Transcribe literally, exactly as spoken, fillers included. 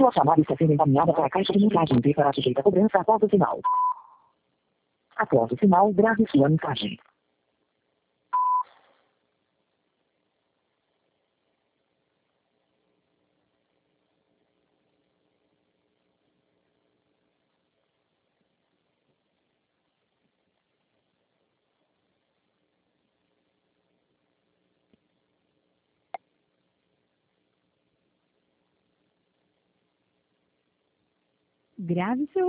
Sua chamada está sendo encaminhada para a caixa de mensagem e será sujeita a cobrança após o sinal. Após o sinal, grave sua mensagem. Grave seu